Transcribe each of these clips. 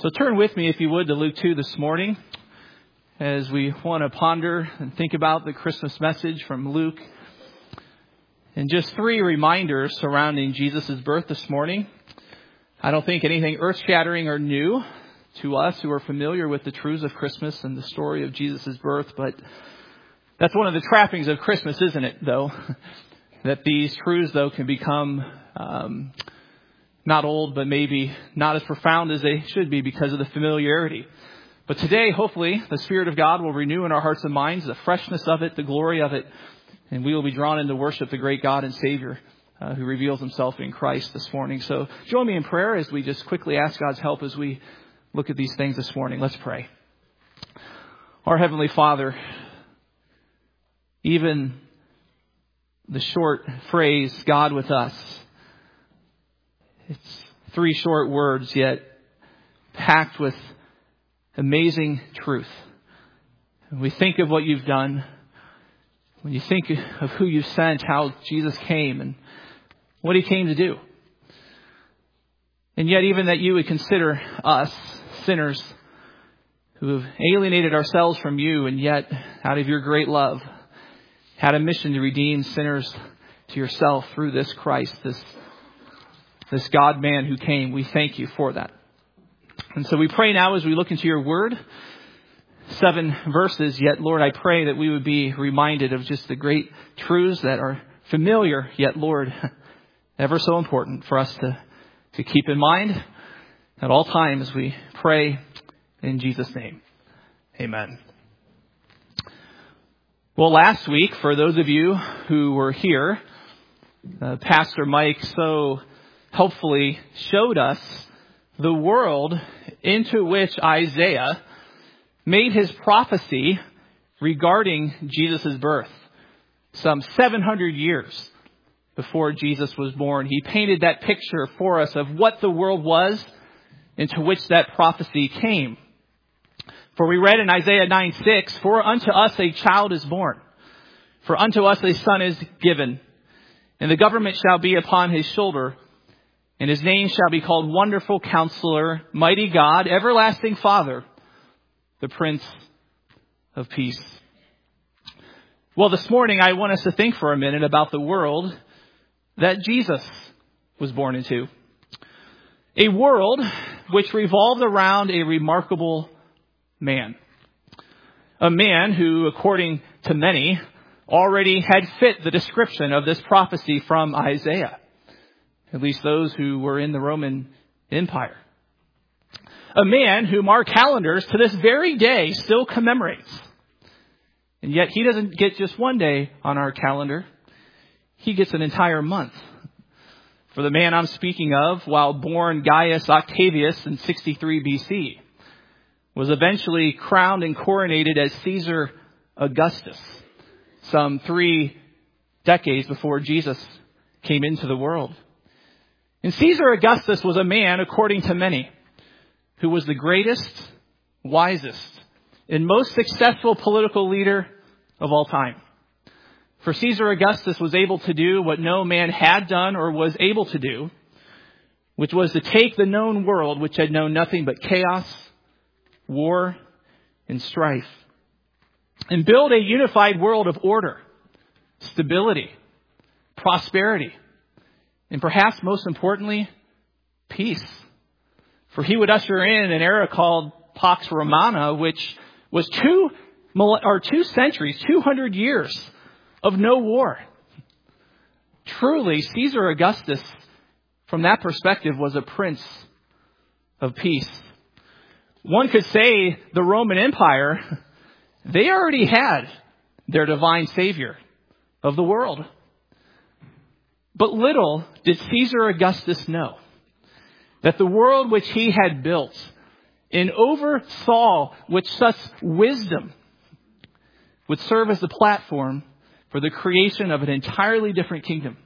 So turn with me, if you would, to Luke 2 this morning as we want to ponder and think about the Christmas message from Luke. And just 3 reminders surrounding Jesus' birth this morning. I don't think anything earth-shattering or new to us who are familiar with the truths of Christmas and the story of Jesus' birth, but that's one of the trappings of Christmas, isn't it, though? That these truths, though, can become not old, but maybe not as profound as they should be because of the familiarity. But today, hopefully, the Spirit of God will renew in our hearts and minds the freshness of it, the glory of it, and we will be drawn into worship the great God and Savior who reveals himself in Christ this morning. So join me in prayer as we just quickly ask God's help as we look at these things this morning. Let's pray. Our Heavenly Father, even the short phrase, God with us, it's 3 short words, yet packed with amazing truth. When we think of what you've done, when you think of who you've sent, how Jesus came and what he came to do. And yet even that you would consider us, sinners, who have alienated ourselves from you, and yet out of your great love, had a mission to redeem sinners to yourself through this Christ, this God-man who came. We thank you for that. And so we pray now as we look into your word, 7 verses, yet Lord, I pray that we would be reminded of just the great truths that are familiar, yet Lord, ever so important for us to keep in mind at all times. We pray in Jesus' name. Amen. Well, last week, for those of you who were here, Pastor Mike so helpfully showed us the world into which Isaiah made his prophecy regarding Jesus' birth. Some 700 years before Jesus was born, he painted that picture for us of what the world was into which that prophecy came. For we read in Isaiah 9:6, "For unto us a child is born, for unto us a son is given, and the government shall be upon his shoulder, and his name shall be called Wonderful Counselor, Mighty God, Everlasting Father, the Prince of Peace." Well, this morning I want us to think for a minute about the world that Jesus was born into. A world which revolved around a remarkable man. A man who, according to many, already had fit the description of this prophecy from Isaiah. At least those who were in the Roman Empire. A man whom our calendars to this very day still commemorates. And yet he doesn't get just one day on our calendar. He gets an entire month. For the man I'm speaking of, while born Gaius Octavius in 63 BC, was eventually crowned and coronated as Caesar Augustus, some 3 decades before Jesus came into the world. And Caesar Augustus was a man, according to many, who was the greatest, wisest, and most successful political leader of all time. For Caesar Augustus was able to do what no man had done or was able to do, which was to take the known world, which had known nothing but chaos, war, and strife, and build a unified world of order, stability, prosperity, and perhaps most importantly, peace. For he would usher in an era called Pax Romana, which was 2 centuries, 200 years of no war. Truly, Caesar Augustus, from that perspective, was a prince of peace. One could say the Roman Empire, they already had their divine savior of the world. But little did Caesar Augustus know that the world which he had built and oversaw with such wisdom would serve as the platform for the creation of an entirely different kingdom.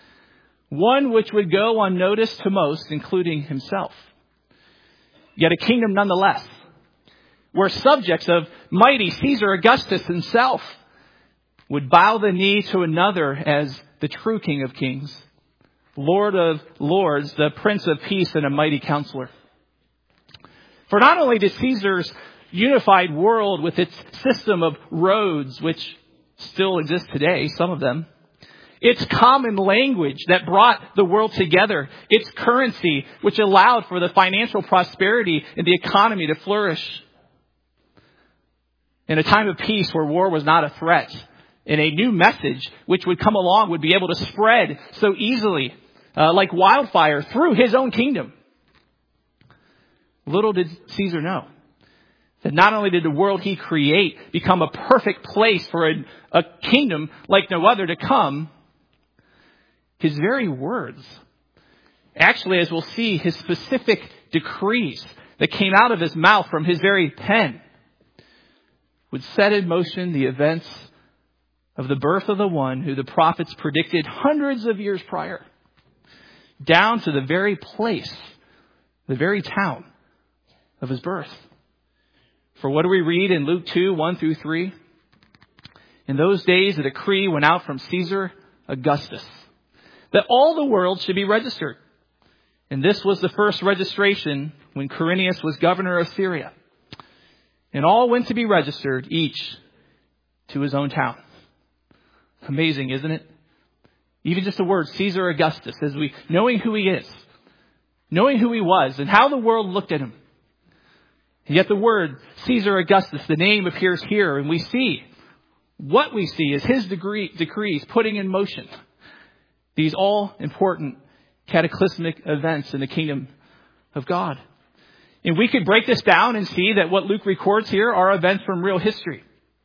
One which would go unnoticed to most, including himself. Yet a kingdom nonetheless, where subjects of mighty Caesar Augustus himself would bow the knee to another as the true King of Kings, Lord of Lords, the Prince of Peace, and a mighty counselor. For not only did Caesar's unified world with its system of roads, which still exist today, some of them, its common language that brought the world together, its currency, which allowed for the financial prosperity and the economy to flourish. In a time of peace where war was not a threat, and a new message which would come along would be able to spread so easily, like wildfire, through his own kingdom. Little did Caesar know that not only did the world he create become a perfect place for a kingdom like no other to come, his very words, actually, as we'll see, his specific decrees that came out of his mouth from his very pen, would set in motion the events of the birth of the one who the prophets predicted hundreds of years prior, down to the very place, the very town of his birth. For what do we read in Luke 2, 1 through 3? In those days, a decree went out from Caesar Augustus that all the world should be registered. And this was the first registration when Quirinius was governor of Syria. And all went to be registered, each to his own town. Amazing, isn't it? Even just the word Caesar Augustus, as we knowing who he is, knowing who he was, and how the world looked at him. And yet the word Caesar Augustus, the name appears here, and we see what we see is his decrees putting in motion these all important cataclysmic events in the kingdom of God. And we could break this down and see that what Luke records here are events from real history.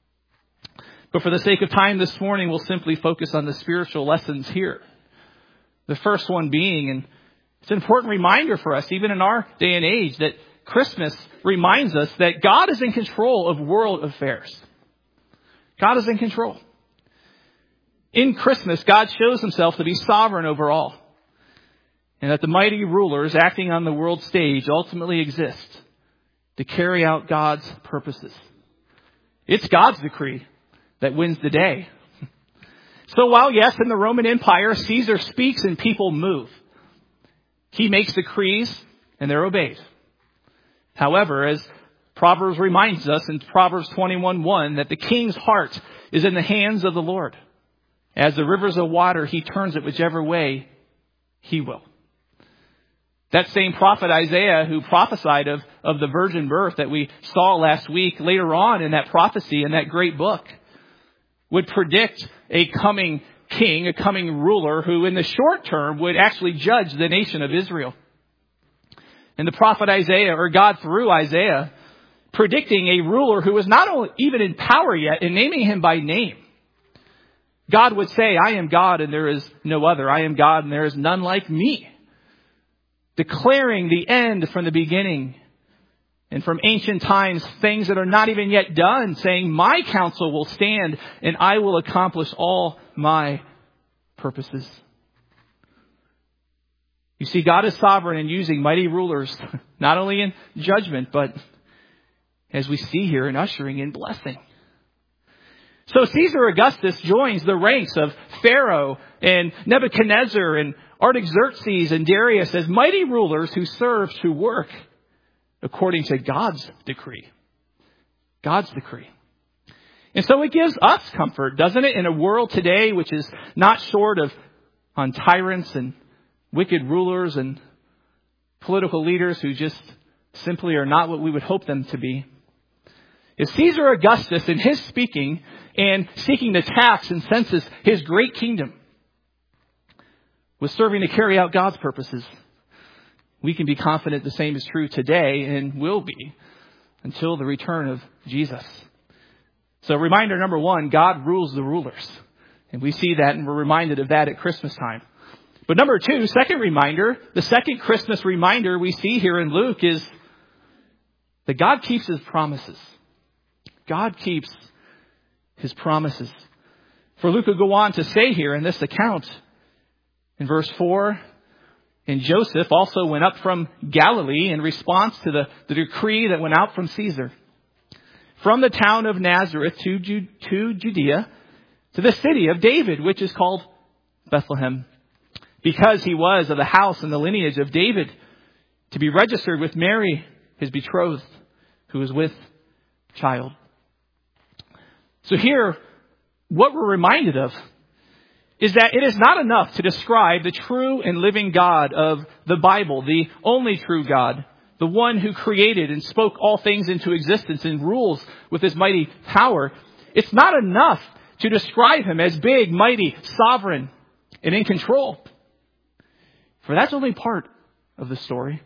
But for the sake of time this morning, we'll simply focus on the spiritual lessons here. The first one being, and it's an important reminder for us, even in our day and age, that Christmas reminds us that God is in control of world affairs. God is in control. In Christmas, God shows himself to be sovereign over all. And that the mighty rulers acting on the world stage ultimately exist to carry out God's purposes. It's God's decree that wins the day. So while, yes, in the Roman Empire, Caesar speaks and people move, he makes decrees and they're obeyed. However, as Proverbs reminds us in Proverbs 21:1, that the king's heart is in the hands of the Lord. As the rivers of water, he turns it whichever way he will. That same prophet Isaiah, who prophesied of the virgin birth that we saw last week, later on in that prophecy, in that great book, would predict a coming king, a coming ruler, who in the short term would actually judge the nation of Israel. And the prophet Isaiah, or God through Isaiah, predicting a ruler who was not only even in power yet, and naming him by name. God would say, I am God and there is no other. I am God and there is none like me. Declaring the end from the beginning. And from ancient times, things that are not even yet done, saying, my counsel will stand and I will accomplish all my purposes. You see, God is sovereign in using mighty rulers, not only in judgment, but as we see here, in ushering in blessing. So Caesar Augustus joins the ranks of Pharaoh and Nebuchadnezzar and Artaxerxes and Darius as mighty rulers who serve to work according to God's decree. God's decree. And so it gives us comfort, doesn't it, in a world today which is not short of on tyrants and wicked rulers and political leaders who just simply are not what we would hope them to be. If Caesar Augustus, in his speaking and seeking to tax and census his great kingdom, was serving to carry out God's purposes, we can be confident the same is true today and will be until the return of Jesus. So reminder number one, God rules the rulers. And we see that and we're reminded of that at Christmas time. But number two, second reminder, the second Christmas reminder we see here in Luke is that God keeps his promises. God keeps his promises. For Luke will go on to say here in this account, in verse 4, and Joseph also went up from Galilee in response to the decree that went out from Caesar, from the town of Nazareth to Judea, to the city of David, which is called Bethlehem, because he was of the house and the lineage of David, to be registered with Mary, his betrothed, who is with child. So here, what we're reminded of is that it is not enough to describe the true and living God of the Bible, the only true God, the one who created and spoke all things into existence and rules with his mighty power. It's not enough to describe him as big, mighty, sovereign, and in control. For that's only part of the story.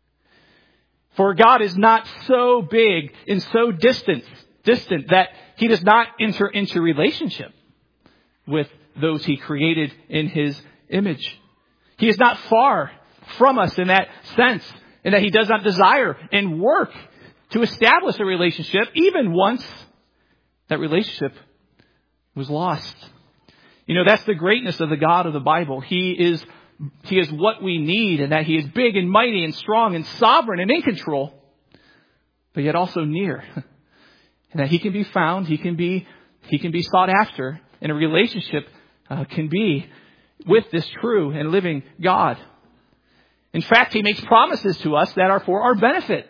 For God is not so big and so distant that he does not enter into relationship with those he created in his image. He is not far from us in that sense, and that he does not desire and work to establish a relationship, even once that relationship was lost. That's the greatness of the God of the Bible. He is what we need, and that he is big and mighty and strong and sovereign and in control, but yet also near. And that he can be found, he can be sought after, and a relationship can be with this true and living God. In fact, he makes promises to us that are for our benefit.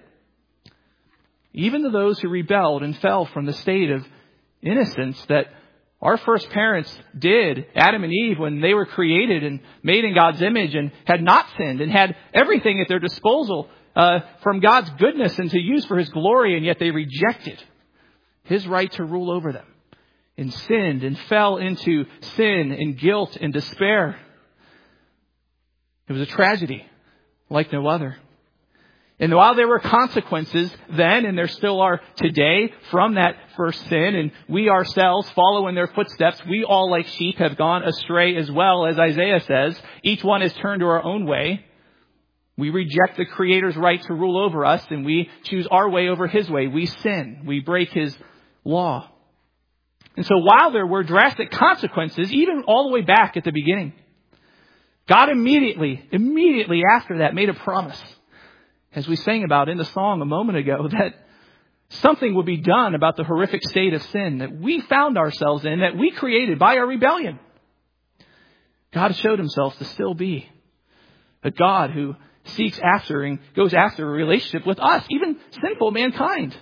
Even to those who rebelled and fell from the state of innocence that our first parents did, Adam and Eve, when they were created and made in God's image and had not sinned and had everything at their disposal from God's goodness and to use for his glory, and yet they rejected his right to rule over them and sinned and fell into sin and guilt and despair. It was a tragedy like no other. And while there were consequences then, and there still are today from that first sin, and we ourselves follow in their footsteps, we all like sheep have gone astray as well, as Isaiah says. Each one has turned to our own way. We reject the Creator's right to rule over us, and we choose our way over his way. We sin. We break his law. And so while there were drastic consequences, even all the way back at the beginning, God immediately after that made a promise, as we sang about in the song a moment ago, that something would be done about the horrific state of sin that we found ourselves in, that we created by our rebellion. God showed himself to still be a God who seeks after and goes after a relationship with us, even sinful mankind.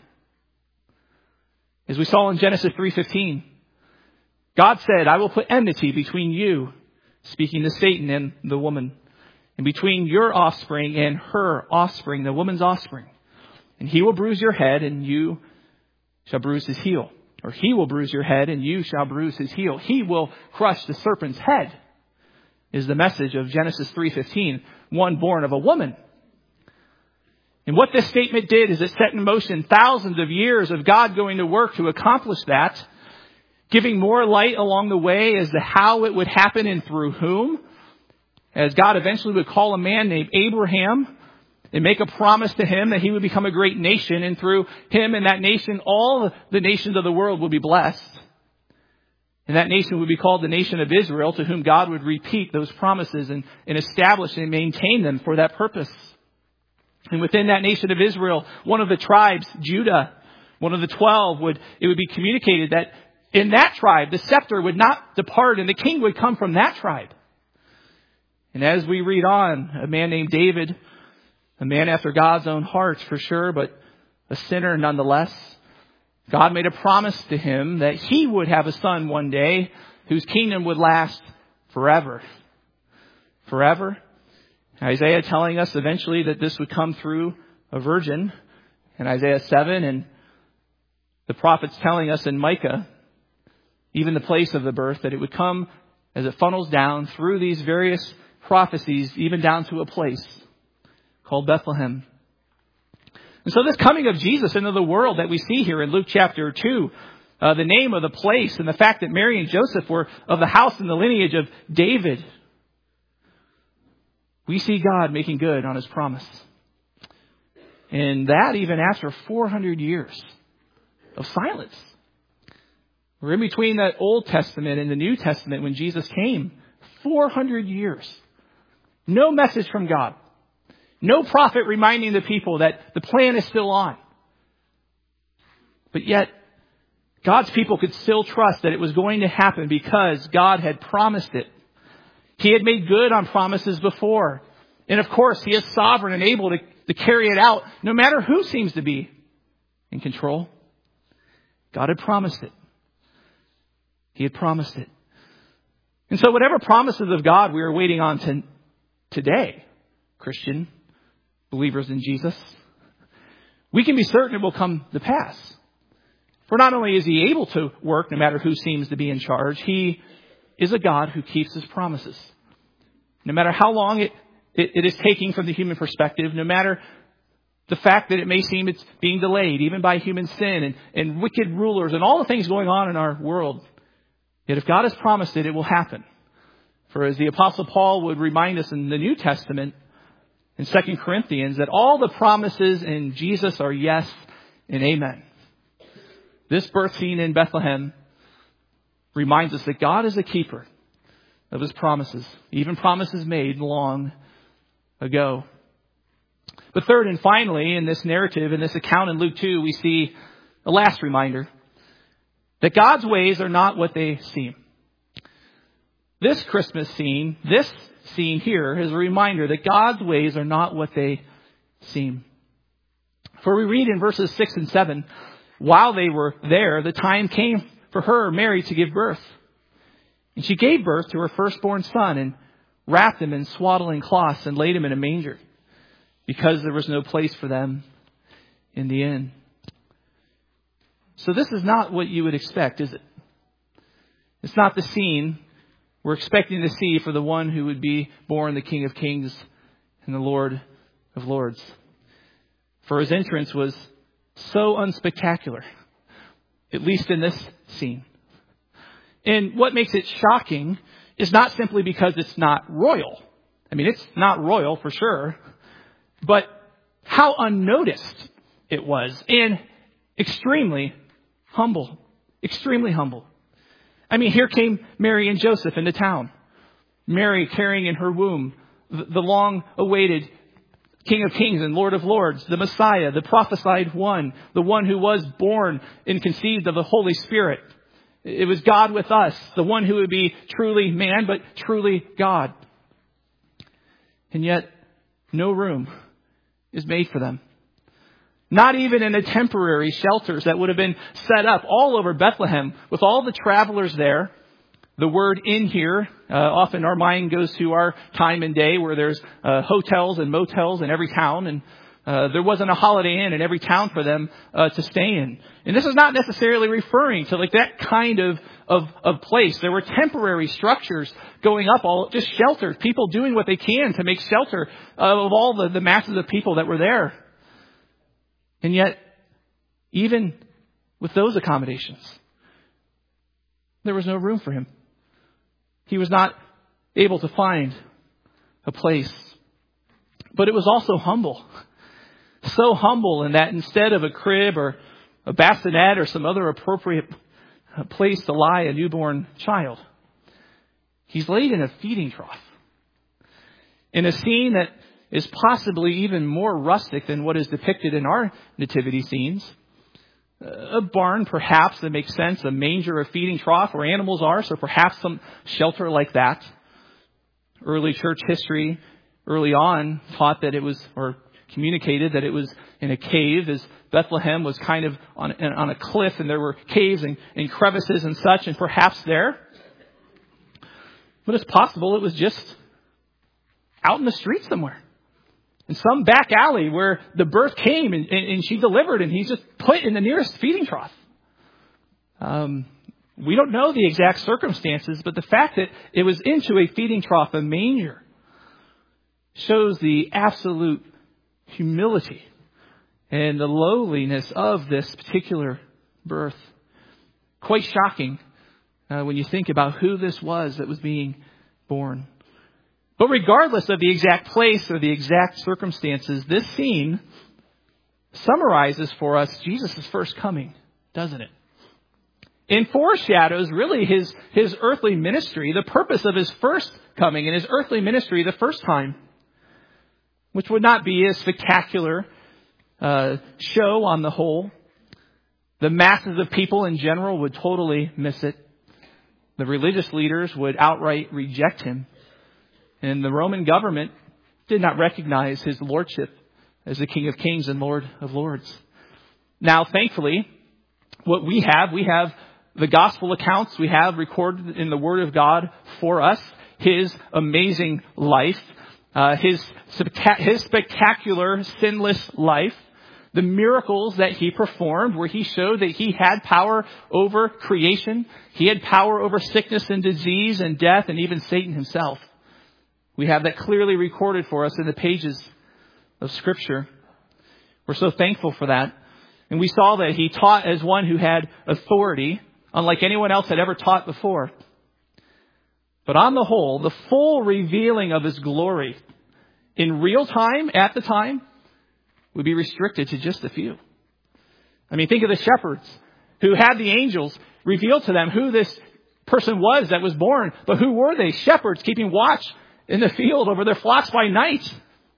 As we saw in Genesis 3:15, God said, I will put enmity between you, speaking to Satan and the woman, and between your offspring and her offspring, the woman's offspring. And he will bruise your head and you shall bruise his heel. Or he will bruise your head and you shall bruise his heel. He will crush the serpent's head, is the message of Genesis 3:15, one born of a woman. And what this statement did is it set in motion thousands of years of God going to work to accomplish that, giving more light along the way as to how it would happen and through whom, as God eventually would call a man named Abraham and make a promise to him that he would become a great nation, and through him and that nation, all the nations of the world would be blessed. And that nation would be called the nation of Israel, to whom God would repeat those promises and establish and maintain them for that purpose. And within that nation of Israel, one of the tribes, Judah, one of the 12, it would be communicated that in that tribe, the scepter would not depart and the king would come from that tribe. And as we read on, a man named David, a man after God's own heart for sure, but a sinner nonetheless, God made a promise to him that he would have a son one day whose kingdom would last forever. Forever. Isaiah telling us eventually that this would come through a virgin in Isaiah 7, and the prophets telling us in Micah, even the place of the birth, that it would come as it funnels down through these various prophecies, even down to a place called Bethlehem. And so this coming of Jesus into the world that we see here in Luke chapter 2, the name of the place and the fact that Mary and Joseph were of the house and the lineage of David, we see God making good on his promise. And that even after 400 years of silence. We're in between that Old Testament and the New Testament when Jesus came. 400 years. No message from God. No prophet reminding the people that the plan is still on. But yet, God's people could still trust that it was going to happen because God had promised it. He had made good on promises before. And of course, he is sovereign and able to to carry it out, no matter who seems to be in control. God had promised it. He had promised it. And so whatever promises of God we are waiting on today, Christian, believers in Jesus, we can be certain it will come to pass. For not only is He able to work no matter who seems to be in charge, He is a God who keeps His promises. No matter how long it is taking from the human perspective, no matter the fact that it may seem it's being delayed, even by human sin and wicked rulers and all the things going on in our world. Yet if God has promised it, it will happen. For as the Apostle Paul would remind us in the New Testament, in 2 Corinthians, that all the promises in Jesus are yes and amen. This birth scene in Bethlehem reminds us that God is a keeper of His promises, even promises made long ago. But third and finally, in this narrative, in this account in Luke 2, we see a last reminder that God's ways are not what they seem. This Christmas scene, this scene here, is a reminder that God's ways are not what they seem. For we read in verses 6 and 7, while they were there, the time came for her, Mary, to give birth. And she gave birth to her firstborn son and wrapped him in swaddling cloths and laid him in a manger, because there was no place for them in the inn. So this is not what you would expect, is it? It's not the scene we're expecting to see for the one who would be born the King of Kings and the Lord of Lords. For His entrance was so unspectacular, at least in this scene. And what makes it shocking is not simply because it's not royal. I mean, it's not royal for sure, but how unnoticed it was, and extremely humble. Extremely humble. I mean, here came Mary and Joseph into town. Mary carrying in her womb the long-awaited King of Kings and Lord of Lords, the Messiah, the prophesied one, the one who was born and conceived of the Holy Spirit. It was God with us, the one who would be truly man, but truly God. And yet, no room is made for them. Not even in the temporary shelters that would have been set up all over Bethlehem with all the travelers there. The word inn here, often our mind goes to our time and day where there's hotels and motels in every town. And there wasn't a Holiday Inn in every town for them to stay in. And this is not necessarily referring to like that kind of place. There were temporary structures going up, all just shelters, people doing what they can to make shelter of all the masses of people that were there. And yet, even with those accommodations, there was no room for Him. He was not able to find a place. But it was also humble. So humble in that instead of a crib or a bassinet or some other appropriate place to lie a newborn child, He's laid in a feeding trough. In a scene that is possibly even more rustic than what is depicted in our nativity scenes. A barn, perhaps, that makes sense. A manger, a feeding trough where animals are. So perhaps some shelter like that. Early church history early on taught that it was, or communicated that it was in a cave, as Bethlehem was kind of on a cliff and there were caves and crevices and such, and perhaps there. But it's possible it was just out in the street somewhere. In some back alley where the birth came and she delivered and He's just put in the nearest feeding trough. We don't know the exact circumstances, but the fact that it was into a feeding trough, a manger, shows the absolute humility and the lowliness of this particular birth. Quite shocking when you think about who this was that was being born. But regardless of the exact place or the exact circumstances, this scene summarizes for us Jesus' first coming, doesn't it? And foreshadows really his earthly ministry, the purpose of His first coming and His earthly ministry the first time, which would not be a spectacular show on the whole. The masses of people in general would totally miss it. The religious leaders would outright reject Him. And the Roman government did not recognize His lordship as the King of Kings and Lord of Lords. Now, thankfully, what we have the gospel accounts we have recorded in the Word of God for us, His amazing life, His spectacular, sinless life, the miracles that He performed where He showed that He had power over creation. He had power over sickness and disease and death and even Satan himself. We have that clearly recorded for us in the pages of Scripture. We're so thankful for that. And we saw that He taught as one who had authority, unlike anyone else had ever taught before. But on the whole, the full revealing of His glory in real time, at the time, would be restricted to just a few. I mean, think of the shepherds who had the angels reveal to them who this person was that was born. But who were they? Shepherds keeping watch in the field over their flocks by night.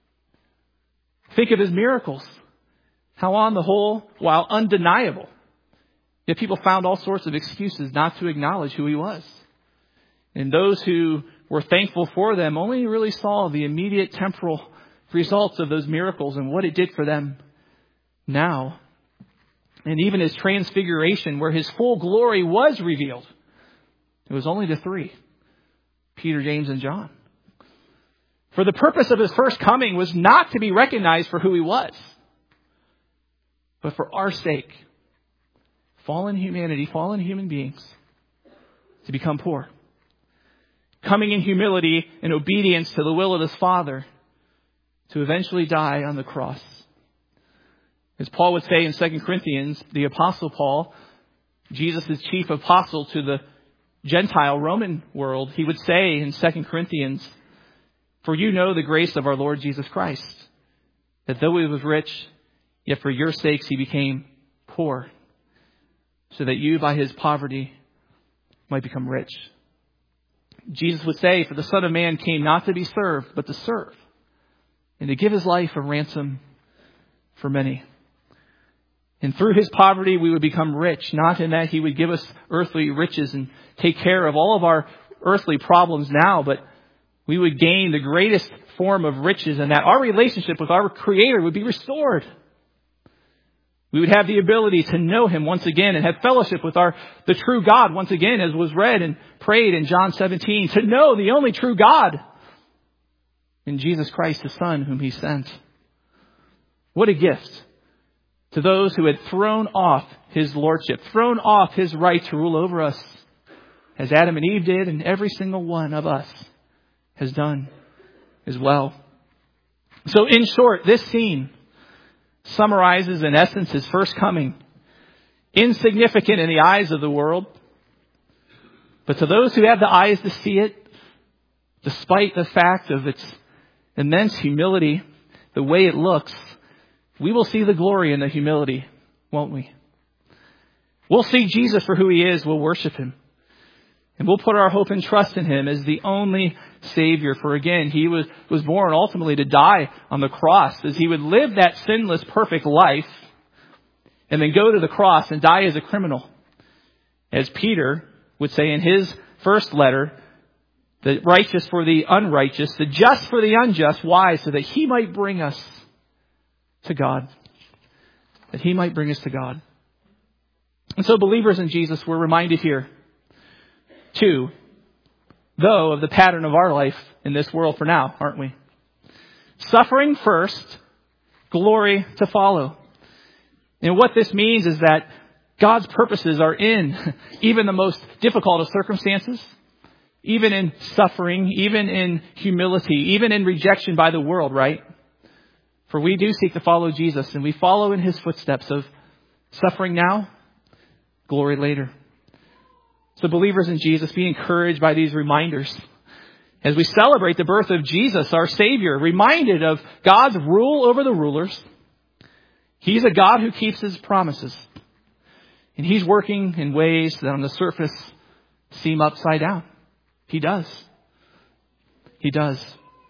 Think of His miracles. How on the whole, while undeniable, yet people found all sorts of excuses not to acknowledge who He was. And those who were thankful for them only really saw the immediate temporal results of those miracles and what it did for them now. And even His transfiguration, where His full glory was revealed, it was only to three: Peter, James, and John. For the purpose of His first coming was not to be recognized for who He was, but for our sake, fallen humanity, fallen human beings, to become poor. Coming in humility and obedience to the will of His Father, to eventually die on the cross. As Paul would say in 2 Corinthians, the Apostle Paul, Jesus' chief apostle to the Gentile Roman world, he would say in 2 Corinthians, "For you know the grace of our Lord Jesus Christ, that though He was rich, yet for your sakes He became poor, so that you by His poverty might become rich." Jesus would say, "For the Son of Man came not to be served, but to serve, and to give His life a ransom for many." And through His poverty, we would become rich, not in that He would give us earthly riches and take care of all of our earthly problems now, but we would gain the greatest form of riches, and that our relationship with our Creator would be restored. We would have the ability to know Him once again and have fellowship with the true God once again, as was read and prayed in John 17, to know the only true God in Jesus Christ, His Son, whom He sent. What a gift to those who had thrown off His lordship, thrown off His right to rule over us, as Adam and Eve did, and every single one of us has done as well. So in short, this scene summarizes in essence His first coming. Insignificant in the eyes of the world, but to those who have the eyes to see it, despite the fact of its immense humility, the way it looks, we will see the glory in the humility, won't we? We'll see Jesus for who He is. We'll worship Him. And we'll put our hope and trust in Him as the only Savior. For again, He was born ultimately to die on the cross, as He would live that sinless, perfect life and then go to the cross and die as a criminal. As Peter would say in his first letter, the righteous for the unrighteous, the just for the unjust. Why? So that He might bring us to God. That He might bring us to God. And so believers in Jesus, we're reminded here, too, though, of the pattern of our life in this world for now, aren't we? Suffering first, glory to follow. And what this means is that God's purposes are in even the most difficult of circumstances, even in suffering, even in humility, even in rejection by the world, right? For we do seek to follow Jesus, and we follow in His footsteps of suffering now, glory later. So believers in Jesus, be encouraged by these reminders. As we celebrate the birth of Jesus, our Savior, reminded of God's rule over the rulers. He's a God who keeps His promises. And He's working in ways that on the surface seem upside down. He does. He does.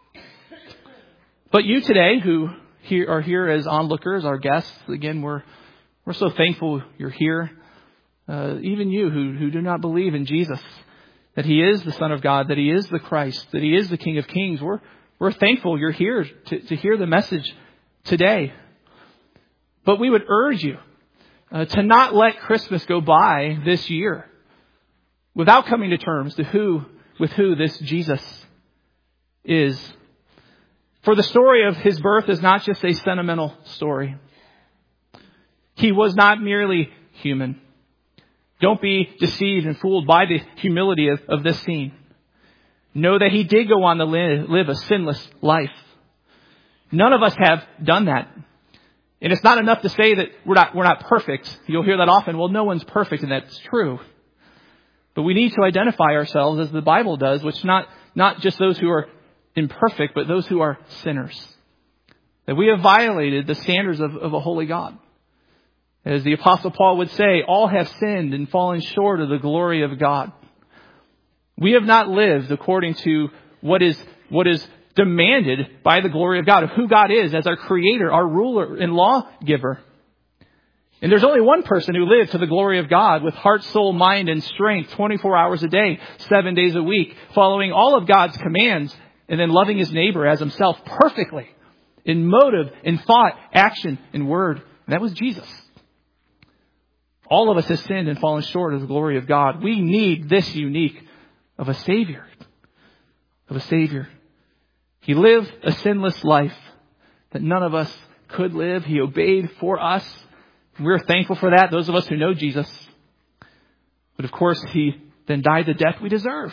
But you today who are here as onlookers, our guests, again, we're so thankful you're here. Even you who do not believe in Jesus, that He is the Son of God, that He is the Christ, that He is the King of Kings. We're thankful you're here to hear the message today. But we would urge you to not let Christmas go by this year without coming to terms with who this Jesus is. For the story of his birth is not just a sentimental story. He was not merely human. Don't be deceived and fooled by the humility of this scene. Know that he did go on to live a sinless life. None of us have done that. And it's not enough to say that we're not perfect. You'll hear that often. Well, no one's perfect, and that's true. But we need to identify ourselves as the Bible does, which not just those who are imperfect, but those who are sinners. That we have violated the standards of a holy God. As the Apostle Paul would say, all have sinned and fallen short of the glory of God. We have not lived according to what is demanded by the glory of God, of who God is as our creator, our ruler and lawgiver. And there's only one person who lived to the glory of God with heart, soul, mind, and strength 24 hours a day, 7 days a week, following all of God's commands and then loving his neighbor as himself perfectly in motive, in thought, action, and word. And that was Jesus. All of us have sinned and fallen short of the glory of God. We need this unique of a Savior. Of a Savior. He lived a sinless life that none of us could live. He obeyed for us. We're thankful for that, those of us who know Jesus. But of course, he then died the death we deserve.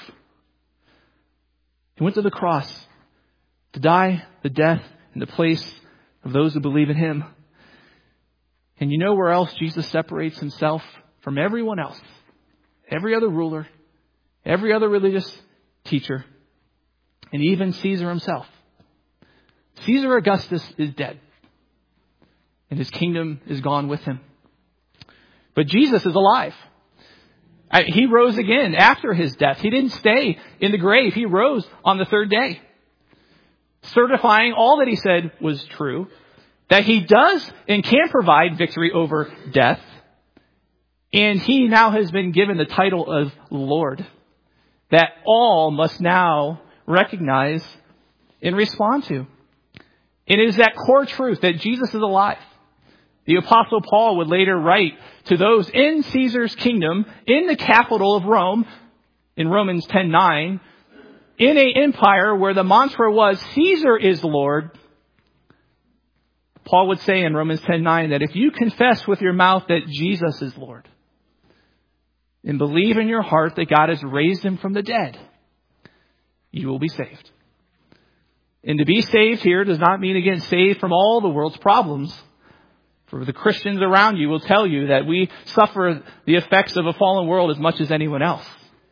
He went to the cross to die the death in the place of those who believe in him. And you know where else Jesus separates himself from everyone else? Every other ruler, every other religious teacher, and even Caesar himself. Caesar Augustus is dead, and his kingdom is gone with him. But Jesus is alive. He rose again after his death. He didn't stay in the grave. He rose on the third day, certifying all that he said was true, that he does and can provide victory over death. And he now has been given the title of Lord, that all must now recognize and respond to. And it is that core truth that Jesus is alive. The Apostle Paul would later write to those in Caesar's kingdom, in the capital of Rome, in Romans 10:9, in an empire where the mantra was, Caesar is Lord. Paul would say in Romans 10:9 that if you confess with your mouth that Jesus is Lord and believe in your heart that God has raised him from the dead, you will be saved. And to be saved here does not mean, again, saved from all the world's problems. For the Christians around you will tell you that we suffer the effects of a fallen world as much as anyone else.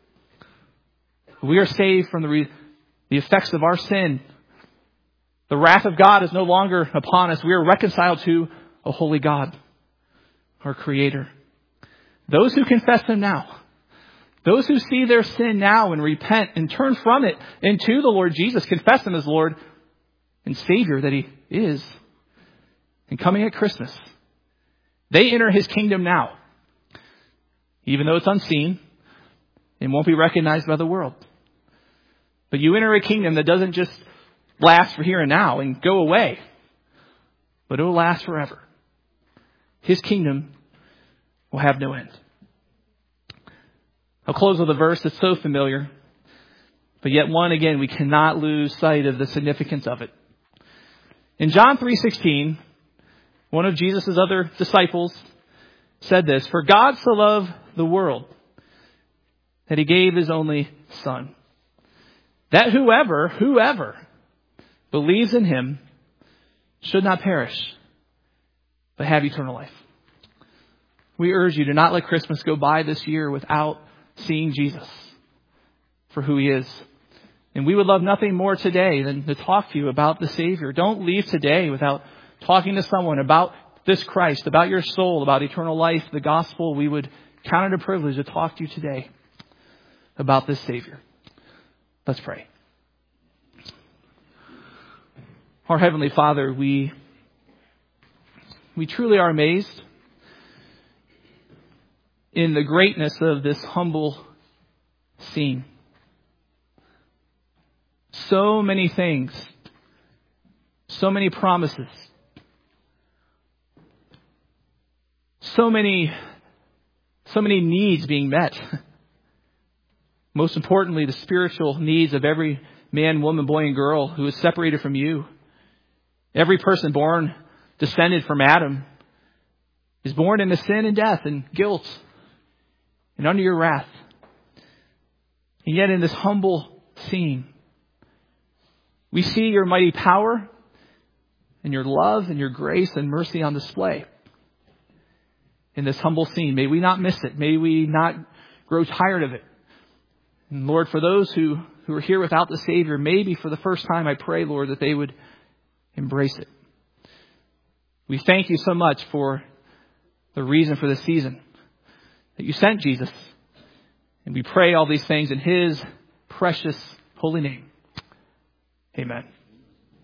We are saved from the effects of our sin. The wrath of God is no longer upon us. We are reconciled to a holy God, our Creator. Those who confess him now, those who see their sin now and repent and turn from it into the Lord Jesus, confess him as Lord and Savior that he is, and coming at Christmas, they enter his kingdom now, even though it's unseen and won't be recognized by the world. But you enter a kingdom that doesn't just last for here and now and go away, but it will last forever. His kingdom will have no end. I'll close with a verse that's so familiar, but yet one, again, we cannot lose sight of the significance of it. In John 3:16, one of Jesus' other disciples said this, "For God so loved the world that he gave his only Son, that whoever believes in him should not perish, but have eternal life." We urge you to not let Christmas go by this year without seeing Jesus for who he is. And we would love nothing more today than to talk to you about the Savior. Don't leave today without talking to someone about this Christ, about your soul, about eternal life, the gospel. We would count it a privilege to talk to you today about this Savior. Let's pray. Our Heavenly Father, we truly are amazed in the greatness of this humble scene. So many things, so many promises, so many needs being met. Most importantly, the spiritual needs of every man, woman, boy, and girl who is separated from you. Every person born, descended from Adam, is born into sin and death and guilt and under your wrath. And yet in this humble scene, we see your mighty power and your love and your grace and mercy on display. In this humble scene, may we not miss it. May we not grow tired of it. And Lord, for those who are here without the Savior, maybe for the first time, I pray, Lord, that they would embrace it. We thank you so much for the reason for this season, that you sent Jesus. And we pray all these things in his precious holy name. Amen.